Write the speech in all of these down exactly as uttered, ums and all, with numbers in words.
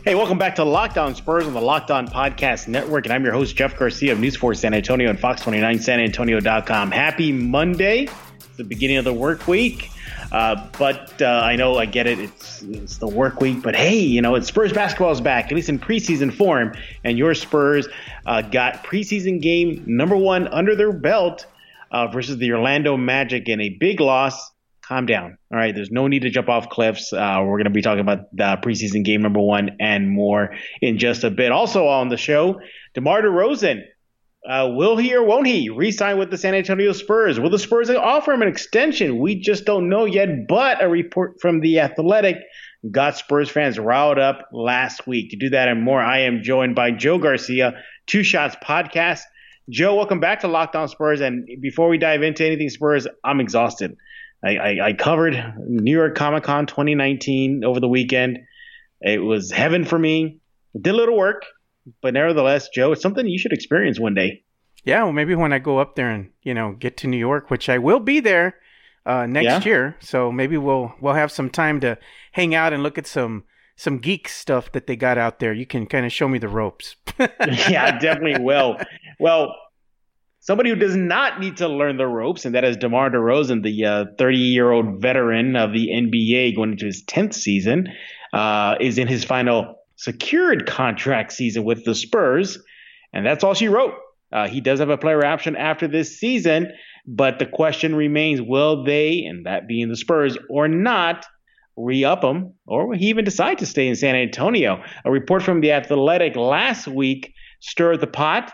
Hey, welcome back to Locked On Spurs on the Locked On Podcast Network, and I'm your host, Jeff Garcia of News four San Antonio and Fox twenty-nine San Antonio dot com. Happy Monday. It's the beginning of the work week, uh, but uh, I know I get it. It's, it's the work week, but hey, you know, it's Spurs basketball is back, at least in preseason form, and your Spurs uh, got preseason game number one under their belt uh, versus the Orlando Magic in a big loss. Calm down. All right. There's no need to jump off cliffs. Uh, we're going to be talking about the preseason game number one and more in just a bit. Also on the show, DeMar DeRozan. Uh, will he or won't he re-sign with the San Antonio Spurs? Will the Spurs offer him an extension? We just don't know yet. But a report from The Athletic got Spurs fans riled up last week. To do that and more, I am joined by Joe Garcia, Two Shots Podcast. Joe, welcome back to Locked On Spurs. And before we dive into anything Spurs, I'm exhausted. I, I, I covered New York Comic Con twenty nineteen over the weekend. It was heaven for me. Did a little work, but nevertheless, Joe, it's something you should experience one day. Yeah, well, maybe when I go up there and, you know, get to New York, which I will be there uh, next yeah. year. So maybe we'll we'll have some time to hang out and look at some some geek stuff that they got out there. You can kind of show me the ropes. Yeah, I definitely will. Well, somebody who does not need to learn the ropes, and that is DeMar DeRozan, the uh, thirty-year-old veteran of the N B A going into his tenth season, uh, is in his final secured contract season with the Spurs. And that's all she wrote. Uh, he does have a player option after this season, but the question remains, will they, and that being the Spurs, or not, re-up him, or will he even decide to stay in San Antonio? A report from The Athletic last week stirred the pot.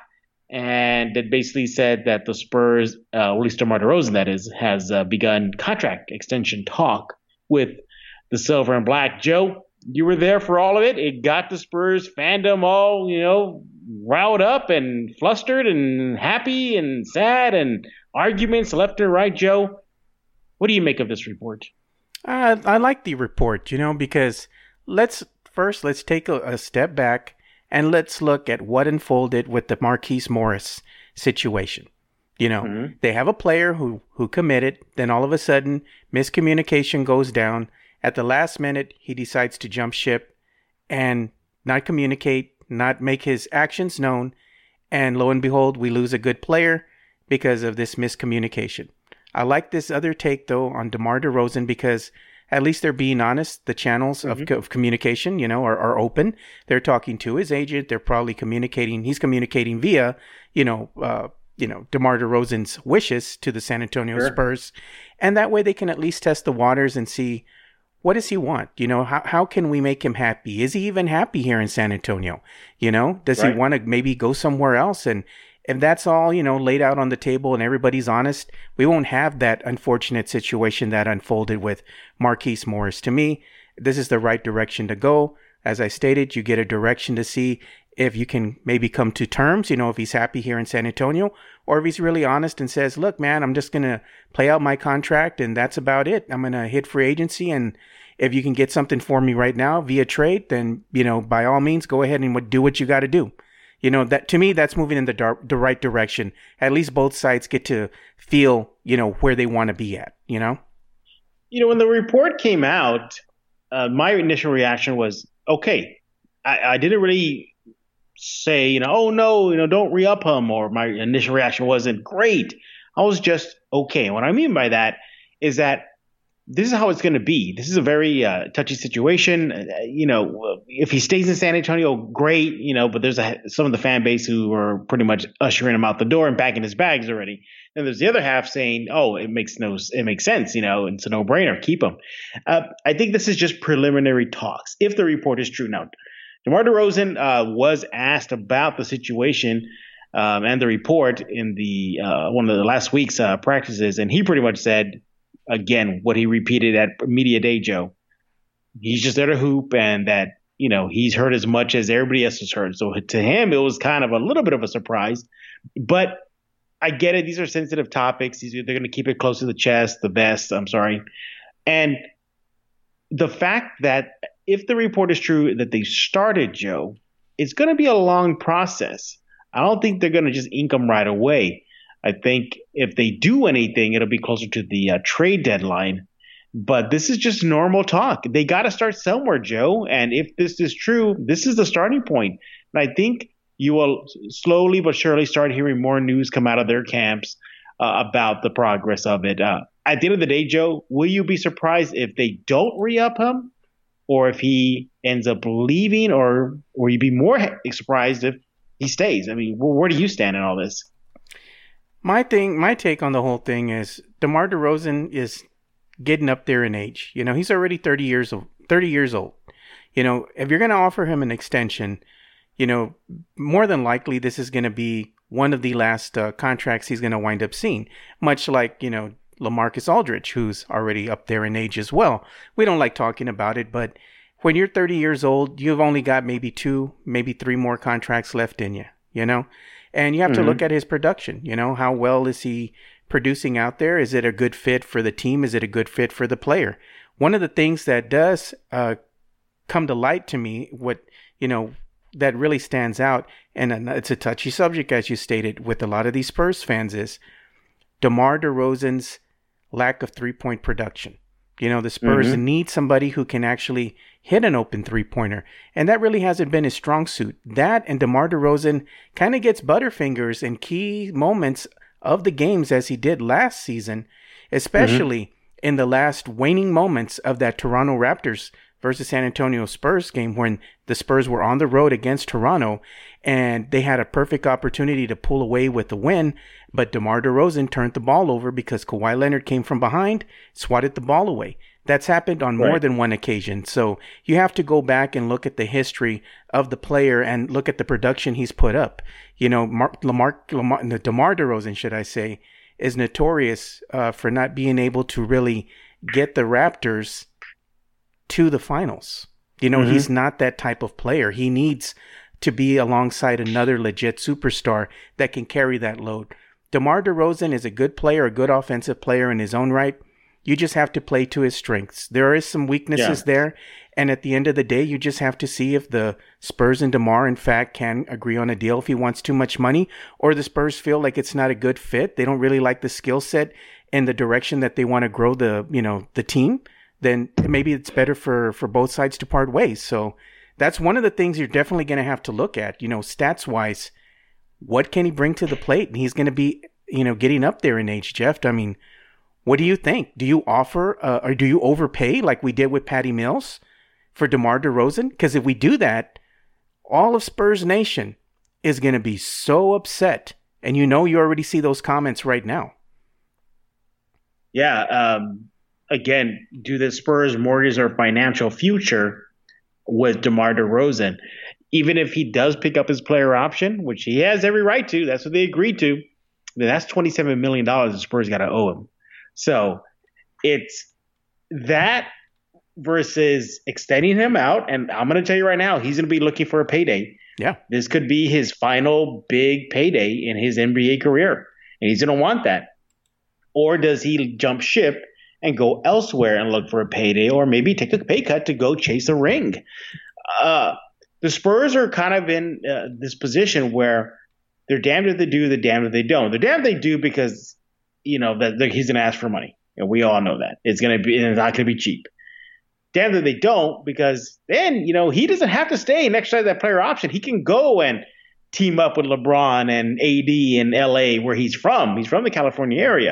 And it basically said that the Spurs, uh, at least DeMar DeRozan, that is, has uh, begun contract extension talk with the Silver and Black. Joe, you were there for all of it. It got the Spurs fandom all, you know, riled up and flustered and happy and sad and arguments left and right. Joe, what do you make of this report? Uh, I like the report, you know, because let's first let's take a, a step back. And let's look at what unfolded with the Marquise Morris situation. You know, mm-hmm. they have a player who, who committed, then all of a sudden miscommunication goes down. At the last minute, he decides to jump ship and not communicate, not make his actions known. And lo and behold, we lose a good player because of this miscommunication. I like this other take, though, on DeMar DeRozan because at least they're being honest. The channels mm-hmm. of, of communication, you know, are, are open. They're talking to his agent. They're probably communicating. He's communicating via, you know, uh, you know, DeMar DeRozan's wishes to the San Antonio sure. Spurs. And that way they can at least test the waters and see, what does he want? You know, how how can we make him happy? Is he even happy here in San Antonio? You know, does right. he want to maybe go somewhere else? And if that's all, you know, laid out on the table and everybody's honest, we won't have that unfortunate situation that unfolded with Marquise Morris. To me, this is the right direction to go. As I stated, you get a direction to see if you can maybe come to terms, you know, if he's happy here in San Antonio, or if he's really honest and says, look, man, I'm just going to play out my contract and that's about it. I'm going to hit free agency. And if you can get something for me right now via trade, then, you know, by all means, go ahead and do what you got to do. You know, that to me, that's moving in the, dar- the right direction. At least both sides get to feel, you know, where they want to be at, you know? You know, when the report came out, uh, my initial reaction was, okay, I, I didn't really say, you know, oh, no, you know, don't re-up him. Or my initial reaction wasn't great. I was just okay. And what I mean by that is that this is how it's going to be. This is a very uh, touchy situation. Uh, you know, if he stays in San Antonio, great, you know, but there's a, some of the fan base who are pretty much ushering him out the door and packing his bags already. And there's the other half saying, oh, it makes no, it makes sense. You know, it's a no brainer. Keep him. Uh, I think this is just preliminary talks. If the report is true. Now, DeMar DeRozan uh, was asked about the situation um, and the report in the uh, one of the last week's uh, practices. And he pretty much said, again, what he repeated at Media Day, Joe, he's just there to hoop and that, you know, he's heard as much as everybody else has heard. So to him, it was kind of a little bit of a surprise. But I get it. These are sensitive topics. These, they're going to keep it close to the chest, the vest. I'm sorry. And the fact that if the report is true that they started, Joe, it's going to be a long process. I don't think they're going to just ink them right away. I think if they do anything, it'll be closer to the uh, trade deadline. But this is just normal talk. They got to start somewhere, Joe. And if this is true, this is the starting point. And I think you will slowly but surely start hearing more news come out of their camps uh, about the progress of it. Uh, at the end of the day, Joe, will you be surprised if they don't re-up him, or if he ends up leaving, or will you be more surprised if he stays? I mean, where, where do you stand in all this? My thing, my take on the whole thing is DeMar DeRozan is getting up there in age. You know, he's already thirty years old. thirty years old. You know, if you're going to offer him an extension, you know, more than likely this is going to be one of the last uh, contracts he's going to wind up seeing. Much like, you know, LaMarcus Aldridge, who's already up there in age as well. We don't like talking about it, but when you're thirty years old, you've only got maybe two, maybe three more contracts left in you, you know? And you have mm-hmm. to look at his production. You know, how well is he producing out there? Is it a good fit for the team? Is it a good fit for the player? One of the things that does uh, come to light to me, what, you know, that really stands out, and it's a touchy subject, as you stated, with a lot of these Spurs fans, is DeMar DeRozan's lack of three-point production. You know, the Spurs mm-hmm. need somebody who can actually hit an open three-pointer, and that really hasn't been his strong suit. That and DeMar DeRozan kind of gets butterfingers in key moments of the games, as he did last season, especially mm-hmm. in the last waning moments of that Toronto Raptors versus San Antonio Spurs game, when the Spurs were on the road against Toronto and they had a perfect opportunity to pull away with the win, but DeMar DeRozan turned the ball over because Kawhi Leonard came from behind, swatted the ball away. That's happened on more right. than one occasion. So you have to go back and look at the history of the player and look at the production he's put up. You know, Mar- Lamar, Lamar, DeMar DeRozan, should I say, is notorious uh, for not being able to really get the Raptors to the finals. You know, mm-hmm. he's not that type of player. He needs to be alongside another legit superstar that can carry that load. DeMar DeRozan is a good player, a good offensive player in his own right. You just have to play to his strengths. There is some weaknesses yeah. there. And at the end of the day, you just have to see if the Spurs and DeMar, in fact, can agree on a deal if he wants too much money, or the Spurs feel like it's not a good fit. They don't really like the skill set and the direction that they want to grow the, you know, the team. Then maybe it's better for, for both sides to part ways. So that's one of the things you're definitely going to have to look at, you know, stats wise. What can he bring to the plate? And he's going to be, you know, getting up there in age, Jeff. I mean, what do you think? Do you offer uh, or do you overpay like we did with Patty Mills for DeMar DeRozan? Because if we do that, all of Spurs Nation is going to be so upset. And you know, you already see those comments right now. Yeah. Um, again, do the Spurs mortgage their financial future with DeMar DeRozan? Even if he does pick up his player option, which he has every right to, that's what they agreed to, then that's twenty-seven million dollars the Spurs got to owe him. So it's that versus extending him out. And I'm going to tell you right now, he's going to be looking for a payday. Yeah. This could be his final big payday in his N B A career. And he's going to want that. Or does he jump ship and go elsewhere and look for a payday, or maybe take a pay cut to go chase a ring? Uh, the Spurs are kind of in uh, this position where they're damned if they do, they're damned if they don't. They're damned if they do because, you know, that, that he's going to ask for money. And we all know that. It's going to be, it's not going to be cheap. Damned if they don't, because then, you know, he doesn't have to stay and exercise that player option. He can go and team up with LeBron and A D in L A, where he's from. He's from the California area.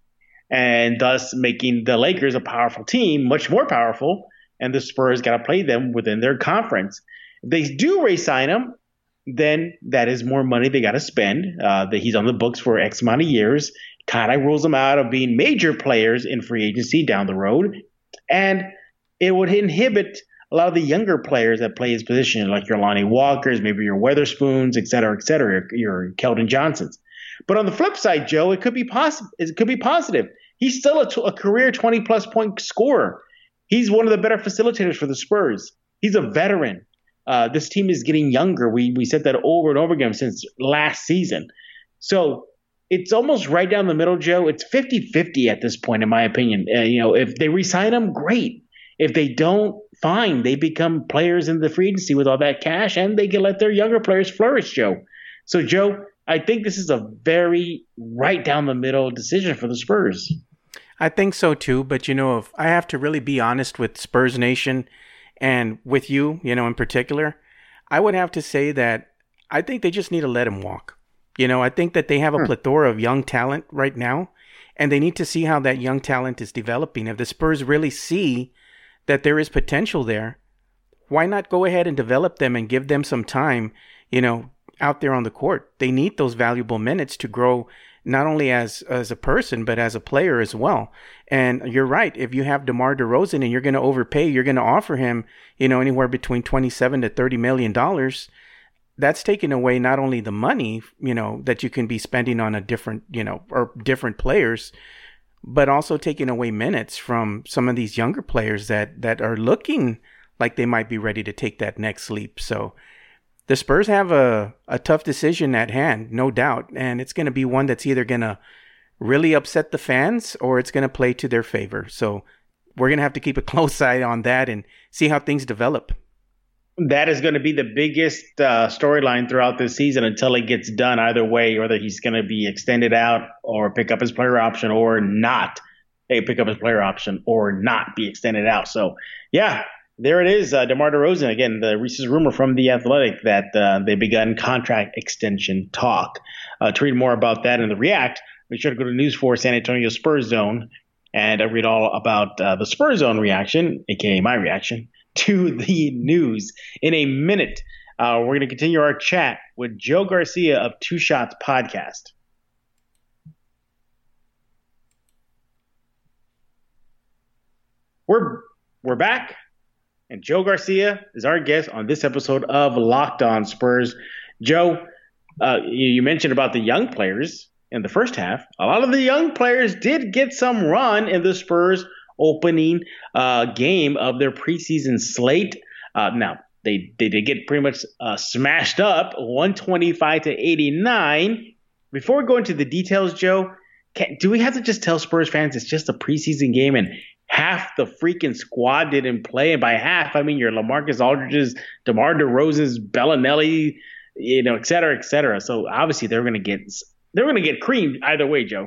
And thus making the Lakers a powerful team, much more powerful, and the Spurs got to play them within their conference. If they do re-sign him, then that is more money they got to spend. Uh, that he's on the books for X amount of years. Kind of rules them out of being major players in free agency down the road. And it would inhibit a lot of the younger players that play his position, like your Lonnie Walkers, maybe your Weatherspoons, et cetera, et cetera, your Keldon Johnsons. But on the flip side, Joe, it could be possible. It could be positive. He's still a, t- a career twenty-plus point scorer. He's one of the better facilitators for the Spurs. He's a veteran. Uh, this team is getting younger. We we said that over and over again since last season. So it's almost right down the middle, Joe. It's fifty-fifty at this point, in my opinion. Uh, you know, if they re-sign him, great. If they don't, fine. They become players in the free agency with all that cash, and they can let their younger players flourish, Joe. So, Joe, I think this is a very right down the middle decision for the Spurs. I think so too, but you know, if I have to really be honest with Spurs Nation and with you, you know, in particular, I would have to say that I think they just need to let him walk. You know, I think that they have a Hmm. plethora of young talent right now, and they need to see how that young talent is developing. If the Spurs really see that there is potential there, why not go ahead and develop them and give them some time, you know, out there on the court? They need those valuable minutes to grow not only as as a person, but as a player as well. And you're right. If you have DeMar DeRozan and you're going to overpay, you're going to offer him, you know, anywhere between twenty-seven to thirty million dollars. That's taking away not only the money, you know, that you can be spending on a different, you know, or different players, but also taking away minutes from some of these younger players that that are looking like they might be ready to take that next leap. So the Spurs have a, a tough decision at hand, no doubt. And it's going to be one that's either going to really upset the fans or it's going to play to their favor. So we're going to have to keep a close eye on that and see how things develop. That is going to be the biggest uh, storyline throughout this season until it gets done either way, whether he's going to be extended out or pick up his player option or not. Hey, pick up his player option or not be extended out. So, yeah, there it is. Uh, DeMar DeRozan, again, the recent rumor from The Athletic that uh, they begun contract extension talk. Uh, to read more about that and the React, make sure to go to News for San Antonio Spurs Zone and uh, read all about uh, the Spurs Zone reaction, a k a my reaction, to the news. In a minute, uh, we're going to continue our chat with Joe Garcia of Two Shots Podcast. We're we're back, and Joe Garcia is our guest on this episode of Locked On Spurs. Joe, uh, you, you mentioned about the young players in the first half. A lot of the young players did get some run in the Spurs opening uh, game of their preseason slate. Uh, now, they, they did get pretty much uh, smashed up, one twenty-five to eighty-nine. Before we go into the details, Joe, can, do we have to just tell Spurs fans it's just a preseason game and half the freaking squad didn't play? And by half, I mean your LaMarcus Aldridge's, DeMar DeRozan's, Bellinelli, you know, et cetera, et cetera. So obviously they're going to get they're going to get creamed either way, Joe.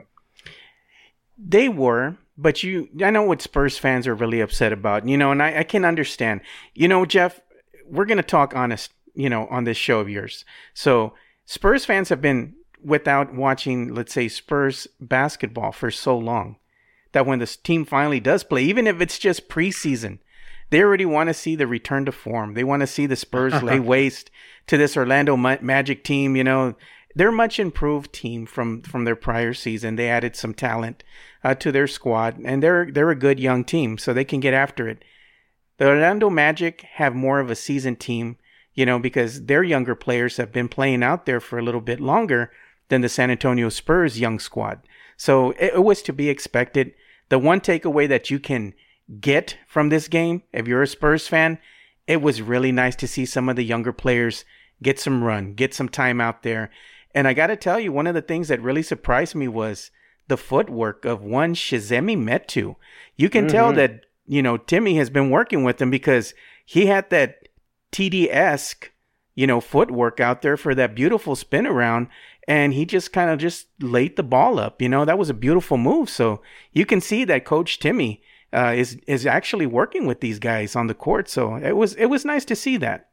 They were. But you, I know what Spurs fans are really upset about, you know, and I, I can understand. You know, Jeff, we're going to talk honest, you know, on this show of yours. So Spurs fans have been without watching, let's say, Spurs basketball for so long that when this team finally does play, even if it's just preseason, they already want to see the return to form. They want to see the Spurs lay waste to this Orlando Ma- Magic team. You know, they're a much improved team from, from their prior season. They added some talent Uh, to their squad, and they're they're a good young team, so they can get after it. The Orlando Magic have more of a seasoned team, you know, because their younger players have been playing out there for a little bit longer than the San Antonio Spurs young squad. So it, it was to be expected. The one takeaway that you can get from this game, if you're a Spurs fan, it was really nice to see some of the younger players get some run, get some time out there. And I got to tell you, one of the things that really surprised me was the footwork of one Shizemi Metu. You can mm-hmm. tell that, you know, Timmy has been working with him because he had that T D-esque, you know, footwork out there for that beautiful spin around, and he just kind of just laid the ball up. You know, that was a beautiful move. So you can see that Coach Timmy uh, is is actually working with these guys on the court. So it was it was nice to see that.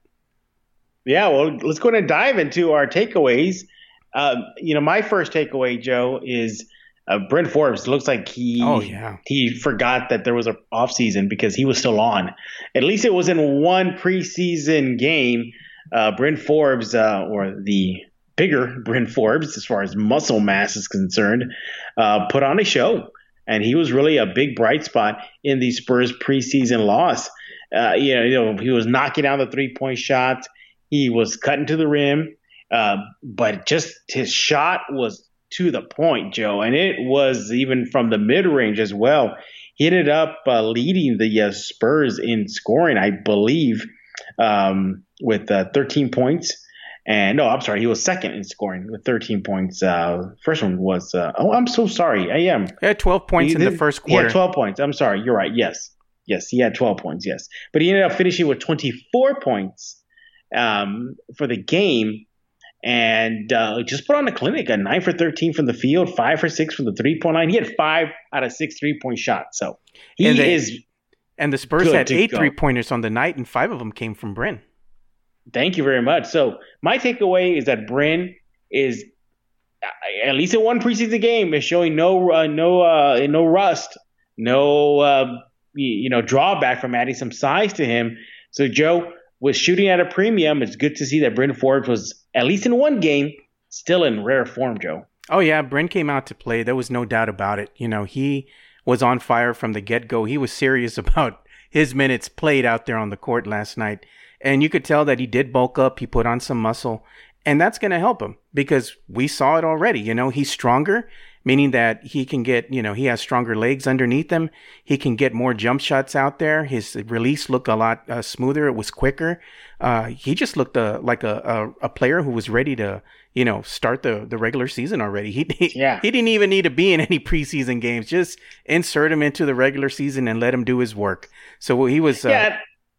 Yeah, well, let's go ahead and dive into our takeaways. Uh, you know, my first takeaway, Joe, is Uh, Bryn Forbes. Looks like he oh, yeah. he forgot that there was an off season because he was still on. At least it was in one preseason game. Uh, Bryn Forbes, uh, or the bigger Bryn Forbes, as far as muscle mass is concerned, uh, put on a show, and he was really a big bright spot in the Spurs preseason loss. Uh, you know, you know, he was knocking down the three point shots. He was cutting to the rim, uh, but just his shot was to the point, Joe, and it was even from the mid-range as well. He ended up uh, leading the uh, Spurs in scoring, I believe, um, with uh, thirteen points. And no, I'm sorry, he was second in scoring with thirteen points. Uh, first one was uh, oh, I'm so sorry, I am. He had twelve points he, in the first quarter. He had twelve points. I'm sorry, you're right. Yes, yes, he had twelve points. Yes, but he ended up finishing with twenty-four points um, for the game. and uh, just put on a clinic. A nine for thirteen from the field, five for six from the three point line. He had five out of six three point shots. So he and they, is. And the Spurs had eight three pointers on the night, and five of them came from Bryn. Thank you very much. So my takeaway is that Bryn is, at least in one preseason game, is showing no uh, no uh, no rust, no uh, you know drawback from adding some size to him. So Joe was shooting at a premium. It's good to see that Bryn Forbes was, at least in one game, still in rare form, Joe. Oh yeah, Bryn came out to play. There was no doubt about it. You know, he was on fire from the get-go. He was serious about his minutes played out there on the court last night. And you could tell that he did bulk up. He put on some muscle. And that's going to help him because we saw it already. You know, he's stronger, meaning that he can get, you know, he has stronger legs underneath him. He can get more jump shots out there. His release looked a lot uh, smoother. It was quicker. Uh, he just looked uh, like a, a, a player who was ready to, you know, start the, the regular season already. He, he, yeah. he didn't even need to be in any preseason games. Just insert him into the regular season and let him do his work. So he was... Uh, yeah.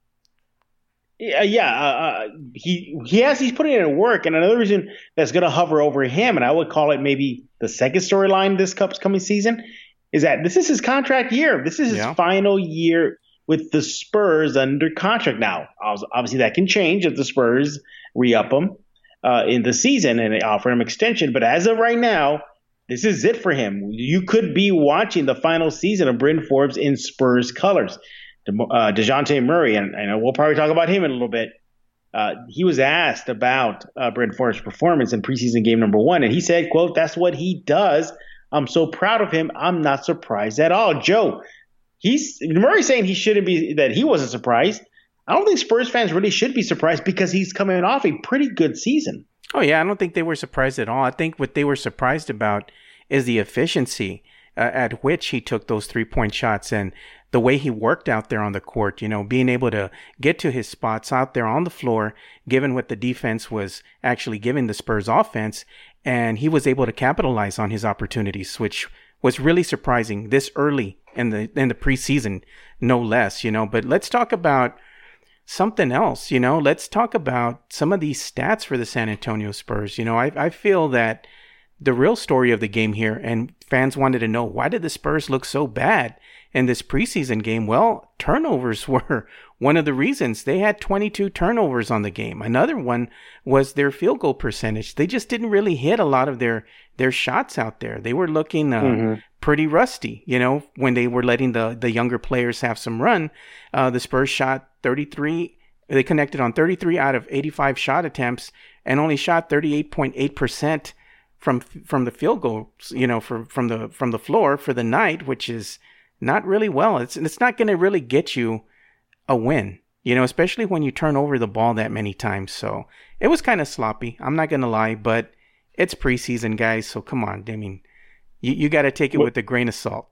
Yeah, yeah. Uh, he he has he's putting in work, and another reason that's going to hover over him, and I would call it maybe the second storyline this Cup's coming season, is that this is his contract year. This is his yeah. final year with the Spurs under contract. Now, obviously, that can change if the Spurs re-up him uh, in the season and they offer him extension. But as of right now, this is it for him. You could be watching the final season of Bryn Forbes in Spurs colors. Uh, DeJounte Murray, and, and we'll probably talk about him in a little bit. Uh, he was asked about uh, Bryn Forbes' performance in preseason game number one, and he said, quote, "That's what he does. I'm so proud of him. I'm not surprised at all." Joe, he's Murray saying he shouldn't be, that he wasn't surprised. I don't think Spurs fans really should be surprised because he's coming off a pretty good season. Oh, yeah, I don't think they were surprised at all. I think what they were surprised about is the efficiency uh, at which he took those three-point shots and the way he worked out there on the court, you know, being able to get to his spots out there on the floor, given what the defense was actually giving the Spurs offense. And he was able to capitalize on his opportunities, which was really surprising this early in the in the preseason, no less, you know. But let's talk about something else, you know. Let's talk about some of these stats for the San Antonio Spurs. You know, I, I feel that the real story of the game here, and fans wanted to know, why did the Spurs look so bad in this preseason game? Well, turnovers were one of the reasons. They had twenty-two turnovers on the game. Another one was their field goal percentage. They just didn't really hit a lot of their, their shots out there. They were looking uh, mm-hmm. pretty rusty, you know, when they were letting the, the younger players have some run. Uh, the Spurs shot thirty-three. They connected on thirty-three out of eighty-five shot attempts and only shot thirty-eight point eight percent from from the field goals, you know, for, from the from the floor for the night, which is not really well. It's it's not going to really get you a win, you know, especially when you turn over the ball that many times. So it was kind of sloppy. I'm not going to lie, but it's preseason, guys. So come on. I mean, you, you got to take it what, with a grain of salt.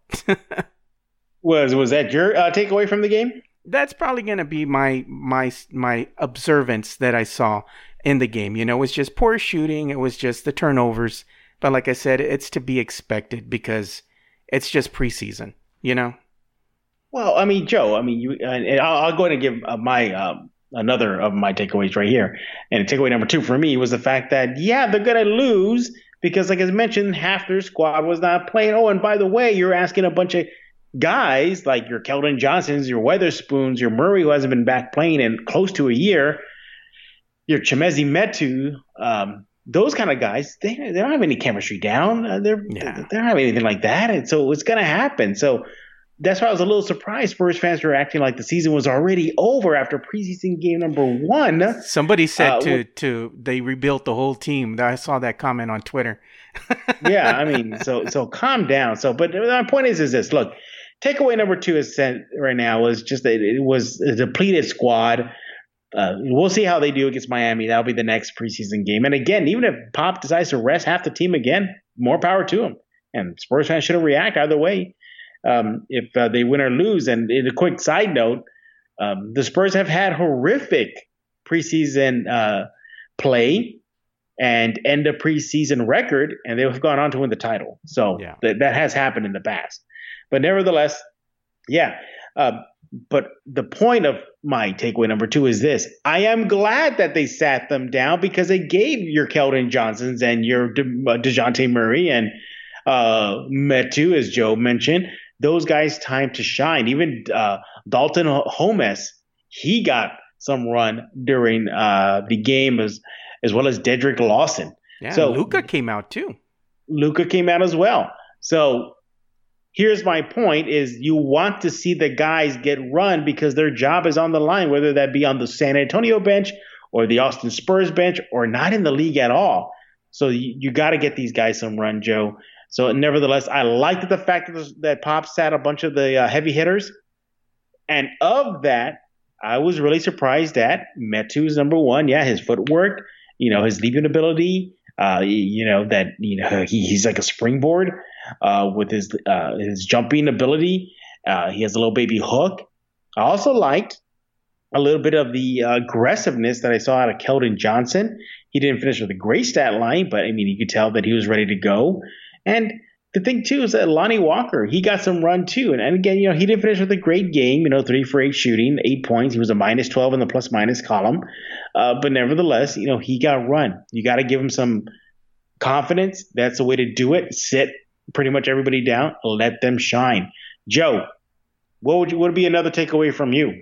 was was that your uh, takeaway from the game? That's probably going to be my my my observance that I saw in the game. You know, it was just poor shooting. It was just the turnovers. But like I said, it's to be expected because it's just preseason. You know? Well, I mean, Joe, I mean, you, and I'll, I'll go ahead and give uh, my um, another of my takeaways right here. And takeaway number two for me was the fact that, yeah, they're going to lose because, like I mentioned, half their squad was not playing. Oh, and by the way, you're asking a bunch of guys like your Keldon Johnsons, your Weatherspoons, your Murray, who hasn't been back playing in close to a year, your Chimezie Metu, um, those kind of guys, they they don't have any chemistry down. Uh, they're yeah. they don't have anything like that, and so it's going to happen. So that's why I was a little surprised. Spurs fans were acting like the season was already over after preseason game number one. Somebody said uh, to to they rebuilt the whole team. I saw that comment on Twitter. yeah, I mean, so so calm down. So, but my point is, is this? Look, takeaway number two is sent right now was just that it was a depleted squad. Uh, we'll see how they do against Miami. That'll be the next preseason game. And again, even if Pop decides to rest half the team again, more power to him. And Spurs fans shouldn't react either way um, if uh, they win or lose. And in a quick side note, um, the Spurs have had horrific preseason uh, play and end of preseason record, and they have gone on to win the title. So yeah. th- that has happened in the past. But nevertheless, yeah. Uh, but the point of my takeaway number two is this. I am glad that they sat them down because they gave your Keldon Johnsons and your De- uh, DeJounte Murray and uh, Metu, as Joe mentioned, those guys time to shine. Even uh, Dalton Holmes, he got some run during uh, the game as as well as Dedrick Lawson. Yeah, so Luka came out too. Luka came out as well. So here's my point is you want to see the guys get run because their job is on the line, whether that be on the San Antonio bench or the Austin Spurs bench or not in the league at all. So you, you got to get these guys some run, Joe. So nevertheless, I liked the fact that, that Pop sat a bunch of the uh, heavy hitters. And of that, I was really surprised at Metu's number one. Yeah, his footwork, you know, his leaping ability, uh, you know, that, you know, he, he's like a springboard. Uh, with his uh, his jumping ability. Uh, he has a little baby hook. I also liked a little bit of the uh, aggressiveness that I saw out of Keldon Johnson. He didn't finish with a great stat line, but I mean, you could tell that he was ready to go. And the thing, too, is that Lonnie Walker, he got some run, too. And, and again, you know, he didn't finish with a great game, you know, three for eight shooting, eight points. He was a minus twelve in the plus minus column. Uh, but nevertheless, you know, he got run. You got to give him some confidence. That's the way to do it. Sit pretty much everybody down, let them shine. Joe, what would you, what would be another takeaway from you?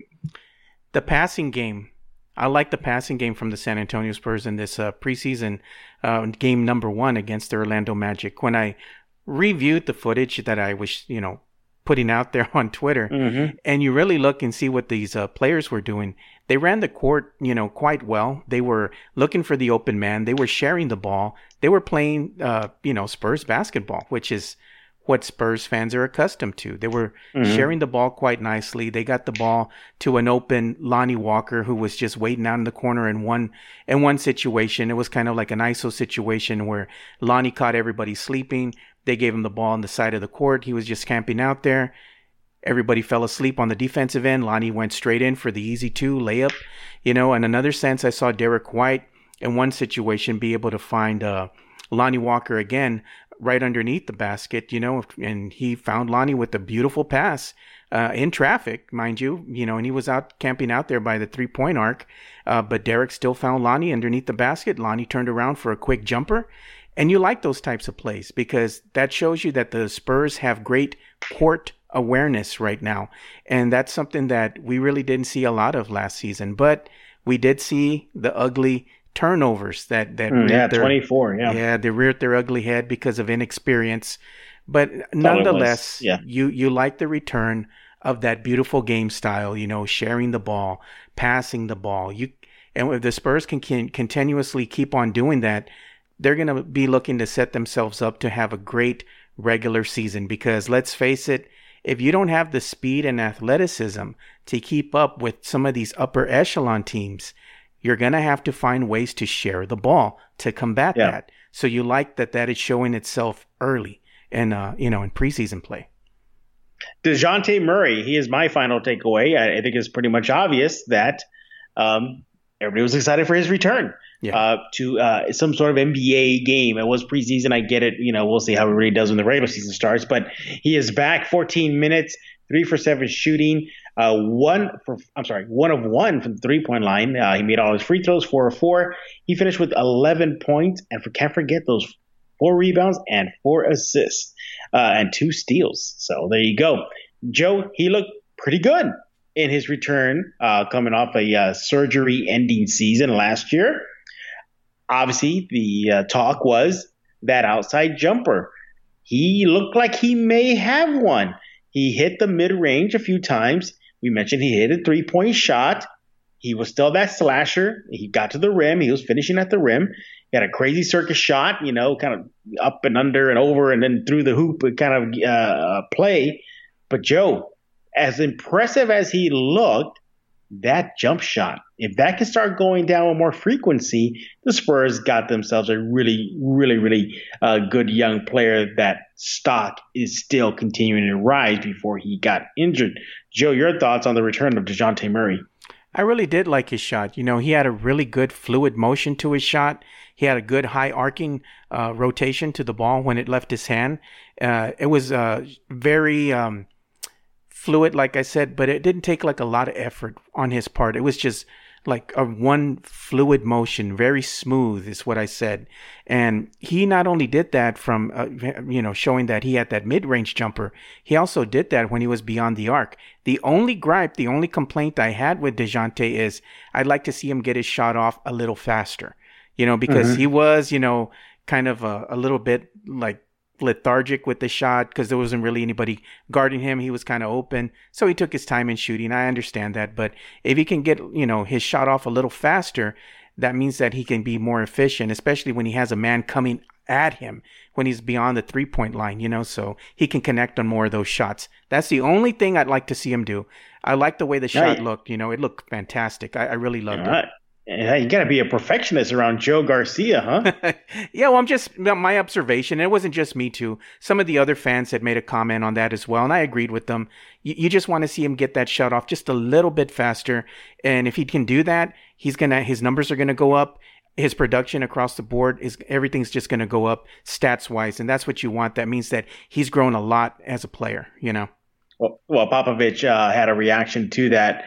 The passing game. I like the passing game from the San Antonio Spurs in this uh, preseason uh, game number one against the Orlando Magic. When I reviewed the footage that I was, you know, putting out there on Twitter, mm-hmm. and you really look and see what these uh, players were doing, they ran the court, you know, quite well. They were looking for the open man. They were sharing the ball. They were playing, uh, you know, Spurs basketball, which is what Spurs fans are accustomed to. They were mm-hmm. sharing the ball quite nicely. They got the ball to an open Lonnie Walker, who was just waiting out in the corner in one in one situation. It was kind of like an I S O situation where Lonnie caught everybody sleeping. They gave him the ball on the side of the court. He was just camping out there. Everybody fell asleep on the defensive end. Lonnie went straight in for the easy two layup. You know, in another sense, I saw Derek White in one situation be able to find uh, Lonnie Walker again right underneath the basket, you know, and he found Lonnie with a beautiful pass uh, in traffic, mind you, you know, and he was out camping out there by the three-point arc, uh, but Derek still found Lonnie underneath the basket. Lonnie turned around for a quick jumper, and you like those types of plays because that shows you that the Spurs have great court awareness right now, and that's something that we really didn't see a lot of last season, but we did see the ugly turnovers that that mm, yeah their, twenty-four yeah yeah they reared their ugly head because of inexperience, but nonetheless yeah. you you like the return of that beautiful game style, you know, sharing the ball, passing the ball. You and if the Spurs can, can continuously keep on doing that, they're going to be looking to set themselves up to have a great regular season, because let's face it, if you don't have the speed and athleticism to keep up with some of these upper echelon teams, you're going to have to find ways to share the ball to combat yeah. that. So you like that that is showing itself early in, uh, you know, in preseason play. DeJounte Murray, he is my final takeaway. I, I think it's pretty much obvious that um, everybody was excited for his return yeah. uh, to uh, some sort of N B A game. It was preseason. I get it. You know, we'll see how everybody does when the regular season starts. But he is back, fourteen minutes, three for seven shooting. Uh, one for, I'm sorry, one of one from the three-point line. Uh, he made all his free throws, four of four. He finished with eleven points, and for, can't forget those four rebounds and four assists uh, and two steals. So there you go. Joe, he looked pretty good in his return, uh, coming off a uh, surgery-ending season last year. Obviously, the uh, talk was that outside jumper. He looked like he may have one. He hit the mid-range a few times. We mentioned he hit a three-point shot. He was still that slasher. He got to the rim. He was finishing at the rim. He had a crazy circus shot, you know, kind of up and under and over and then through the hoop kind of uh, play. But, Joe, as impressive as he looked, that jump shot, if that can start going down with more frequency, the Spurs got themselves a really, really, really uh, good young player. That stock is still continuing to rise before he got injured. Joe, your thoughts on the return of DeJounte Murray? I really did like his shot. You know, he had a really good fluid motion to his shot. He had a good high arcing uh, rotation to the ball when it left his hand. Uh, it was uh, very um, fluid, like I said, but it didn't take like a lot of effort on his part. It was just like a one fluid motion, very smooth is what I said. And he not only did that from, uh, you know, showing that he had that mid-range jumper, he also did that when he was beyond the arc. The only gripe, the only complaint I had with DeJounte is I'd like to see him get his shot off a little faster, you know, because mm-hmm. he was, you know, kind of a, a little bit like lethargic with the shot because there wasn't really anybody guarding him. He was kind of open, so he took his time in shooting. I understand that, but if he can get, you know, his shot off a little faster, that means that he can be more efficient, especially when he has a man coming at him when he's beyond the three-point line, you know, so he can connect on more of those shots. That's the only thing I'd like to see him do. I like the way the shot right. looked. You know, it looked fantastic. I, I really loved All it. Right. Yeah, you got to be a perfectionist around Joe Garcia, huh? Yeah, well, I'm just, my observation, it wasn't just me too. Some of the other fans had made a comment on that as well, and I agreed with them. You, you just want to see him get that shot off just a little bit faster, and if he can do that, he's gonna, his numbers are going to go up. His production across the board is, everything's just going to go up stats-wise, and that's what you want. That means that he's grown a lot as a player, you know? Well, well Popovich uh, had a reaction to that,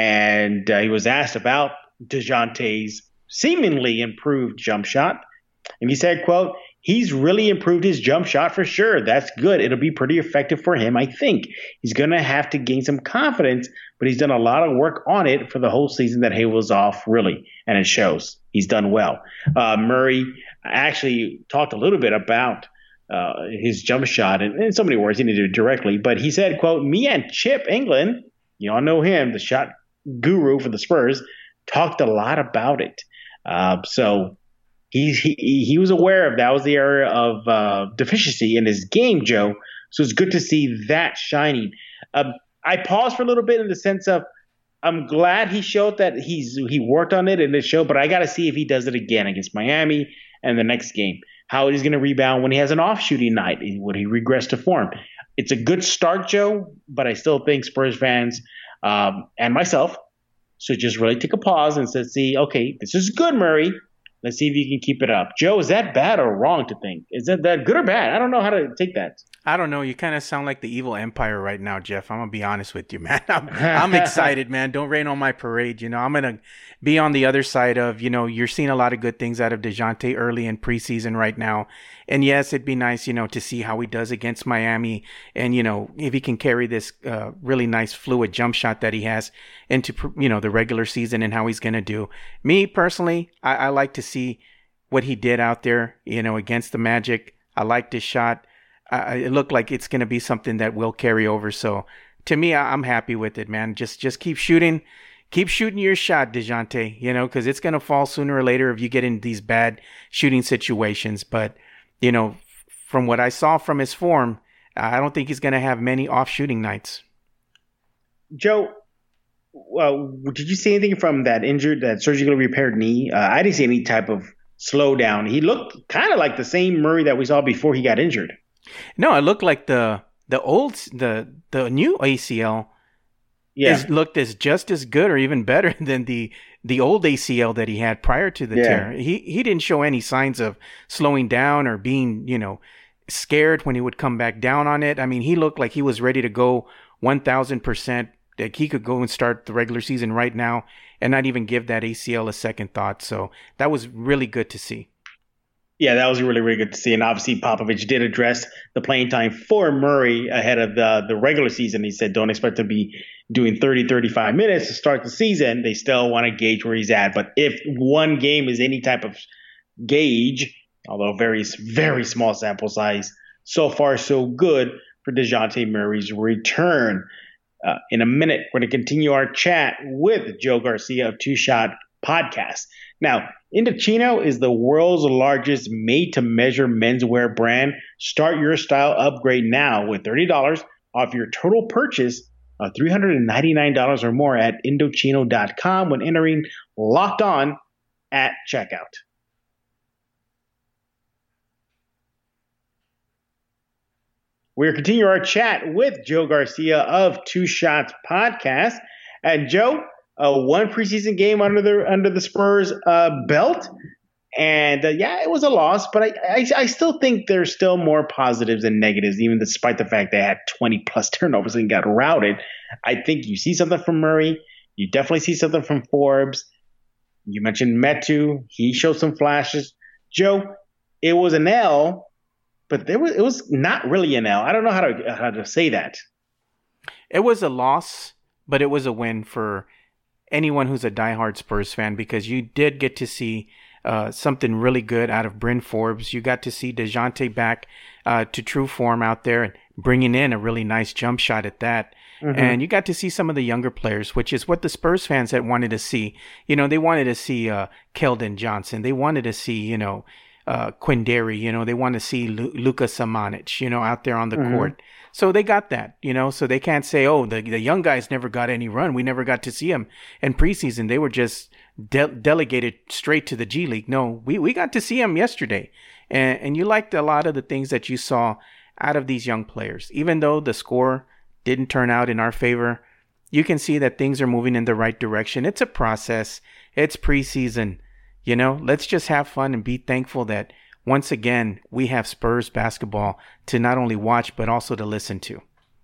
and uh, he was asked about DeJounte's seemingly improved jump shot. And he said, quote, he's really improved his jump shot for sure. That's good. It'll be pretty effective for him, I think. He's going to have to gain some confidence, but he's done a lot of work on it for the whole season that he was off, really. And it shows. He's done well. Uh, Murray actually talked a little bit about uh, his jump shot, and in so many words, he didn't do it directly, but he said, quote, me and Chip England, you all know him, the shot guru for the Spurs, talked a lot about it. Uh, so he, he he was aware of that was the area of uh, deficiency in his game, Joe. So it's good to see that shining. Um, I paused for a little bit in the sense of I'm glad he showed that he's he worked on it in this show, but I got to see if he does it again against Miami and the next game. How he's going to rebound when he has an off shooting night. Would he regress to form? It's a good start, Joe, but I still think Spurs fans um, and myself so just really take a pause and say, see, okay, this is good, Murray. Let's see if you can keep it up. Joe, is that bad or wrong to think? Is that, that good or bad? I don't know how to take that. I don't know. You kind of sound like the evil empire right now, Jeff. I'm going to be honest with you, man. I'm, I'm excited, man. Don't rain on my parade. You know, I'm going to be on the other side of, you know, you're seeing a lot of good things out of DeJounte early in preseason right now. And yes, it'd be nice, you know, to see how he does against Miami. And, you know, if he can carry this uh, really nice fluid jump shot that he has into, you know, the regular season and how he's going to do. Me personally, I, I like to see what he did out there, you know, against the Magic. I liked his shot. Uh, it looked like it's going to be something that will carry over. So to me, I, I'm happy with it, man. Just just keep shooting. Keep shooting your shot, DeJounte, you know, because it's going to fall sooner or later if you get in these bad shooting situations. But, you know, from what I saw from his form, I don't think he's going to have many off shooting nights. Joe, well, did you see anything from that injured, that surgically repaired knee? Uh, I didn't see any type of slowdown. He looked kind of like the same Murray that we saw before he got injured. No, it looked like the the old the the new A C L yeah. is looked as just as good or even better than the the old A C L that he had prior to the yeah. tear. He he didn't show any signs of slowing down or being, you know, scared when he would come back down on it. I mean, he looked like he was ready to go one thousand percent. Like he could go and start the regular season right now and not even give that A C L a second thought. So that was really good to see. Yeah, that was really, really good to see. And obviously, Popovich did address the playing time for Murray ahead of the, the regular season. He said, don't expect to be doing thirty, thirty-five minutes to start the season. They still want to gauge where he's at. But if one game is any type of gauge, although very, very small sample size, so far so good for DeJounte Murray's return. Uh, in a minute, we're going to continue our chat with Joe Garcia of Two Shot Podcast. Now, Indochino is the world's largest made-to-measure menswear brand. Start your style upgrade now with thirty dollars off your total purchase of three hundred ninety-nine dollars or more at Indochino dot com when entering Locked On at checkout. We're continuing our chat with Joe Garcia of Two Shots Podcast. And Joe, Uh, one preseason game under the under the Spurs uh, belt. And uh, yeah, it was a loss, but I, I I still think there's still more positives than negatives, even despite the fact they had twenty plus turnovers and got routed. I think you see something from Murray. You definitely see something from Forbes. You mentioned Metu. He showed some flashes. Joe, it was an L, but there was it was not really an L. I don't know how to how to say that. It was a loss, but it was a win for anyone who's a diehard Spurs fan, because you did get to see uh, something really good out of Bryn Forbes. You got to see DeJounte back uh, to true form out there and bringing in a really nice jump shot at that. Mm-hmm. And you got to see some of the younger players, which is what the Spurs fans had wanted to see. You know, they wanted to see uh, Keldon Johnson. They wanted to see, you know, uh, Quindary. You know, they want to see Lu- Luka Samanic, you know, out there on the mm-hmm. court. So they got that, you know, so they can't say, oh, the the young guys never got any run. We never got to see them in preseason. They were just de- delegated straight to the G League. No, we, we got to see them yesterday. And, and you liked a lot of the things that you saw out of these young players. Even though the score didn't turn out in our favor, you can see that things are moving in the right direction. It's a process. It's preseason. You know, let's just have fun and be thankful that once again, we have Spurs basketball to not only watch, but also to listen to.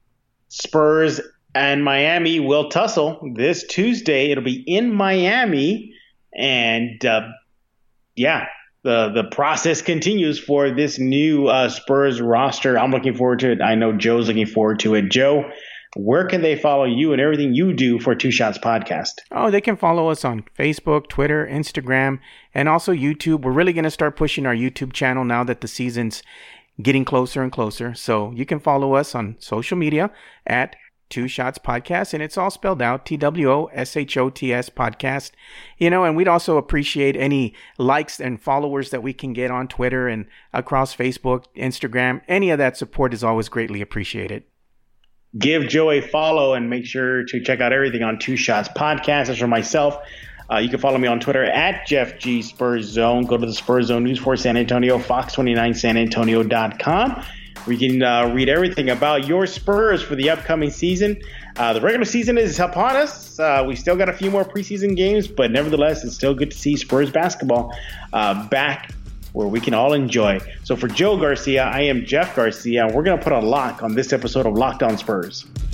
Spurs and Miami will tussle this Tuesday. It'll be in Miami. And, uh, yeah, the, the process continues for this new uh, Spurs roster. I'm looking forward to it. I know Joe's looking forward to it. Joe, where can they follow you and everything you do for Two Shots Podcast? Oh, they can follow us on Facebook, Twitter, Instagram, and also YouTube. We're really going to start pushing our YouTube channel now that the season's getting closer and closer. So you can follow us on social media at Two Shots Podcast, and it's all spelled out, T W O S H O T S Podcast. You know, and we'd also appreciate any likes and followers that we can get on Twitter and across Facebook, Instagram. Any of that support is always greatly appreciated. Give Joe a follow and make sure to check out everything on Two Shots Podcast. As for myself, uh, you can follow me on Twitter at Jeff G Spurs Zone. Go to the Spurs Zone News for San Antonio, fox twenty-nine san antonio dot com. We can uh, read everything about your Spurs for the upcoming season. Uh, the regular season is upon us. Uh, we still got a few more preseason games, but nevertheless, it's still good to see Spurs basketball uh, back where we can all enjoy. So for Joe Garcia, I am Jeff Garcia, and we're going to put a lock on this episode of Locked On Spurs.